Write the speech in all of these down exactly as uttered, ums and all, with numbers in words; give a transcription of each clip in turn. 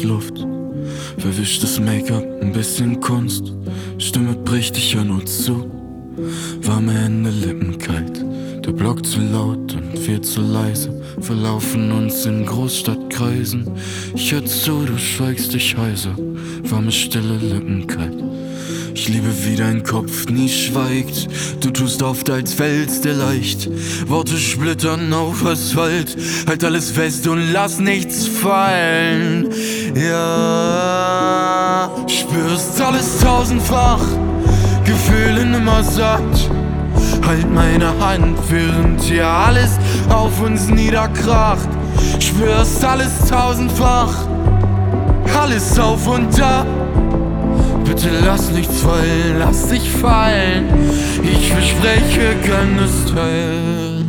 Luft. Verwischtes Make-up, ein bisschen Kunst. Stimme bricht, ich hör nur zu. Warme Hände, Lippen kalt. Der Block zu laut und wir zu leise. Verlaufen uns in Großstadtkreisen. Ich hör zu, du schweigst dich heiser. Warme Stille, Lippen kalt. Ich liebe, wie dein Kopf nie schweigt. Du tust oft, als fällst dir leicht. Worte splittern auf Asphalt. Halt alles fest und lass nichts fallen. Ja, spürst alles tausendfach. Gefühle nimmer satt. Halt meine Hand, während hier alles auf uns niederkracht. Spürst alles tausendfach. Alles auf und ab. Bitte lass nichts fallen, lass dich fallen. Ich verspreche, kann es teilen.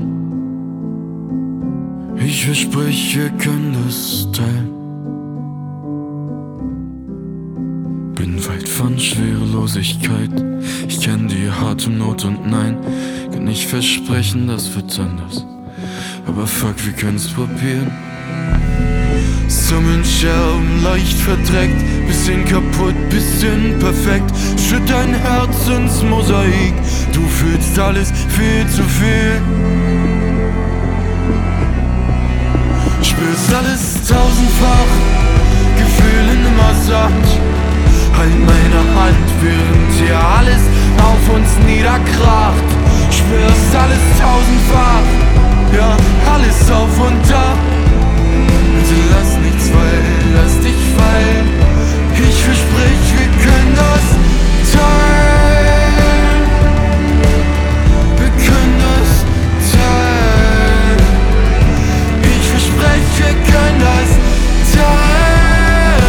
Ich verspreche, kann das teilen. Bin weit von Schwerelosigkeit. Ich kenn die harte Not und nein, kann nicht versprechen, das wird anders. Aber fuck, wir können's probieren. Summen-Scherben leicht verdreckt, bisschen kaputt, bisschen perfekt. Schütt dein Herz ins Mosaik, du fühlst alles viel zu viel. Spürst alles tausendfach, Gefühle nimmer satt. Halt meine Hand, während hier alles auf uns niederkracht. Spürst alles tausendfach, ja, alles auf und ab. Bitte lass nichts fallen, lass dich fallen. Ich versprich, wir können das teilen. Wir können das teilen. Ich versprich, wir können das teilen.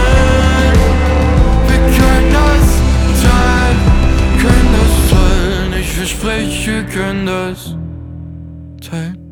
Wir können das teilen, können das teilen. Ich versprich, wir können das teilen.